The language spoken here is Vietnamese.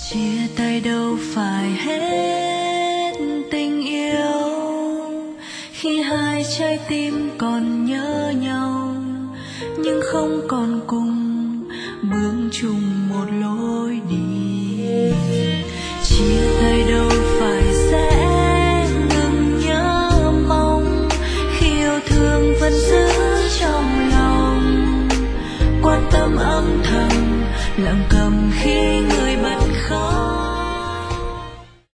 chia tay đâu phải hết tình yêu khi hai trái tim còn nhớ nhau nhưng không còn cùng bước chung một lối đi. Chia tay đâu phải sẽ ngừng nhớ mong khi yêu thương vẫn giữ trong lòng, quan tâm âm thầm lặng cầm khi người bận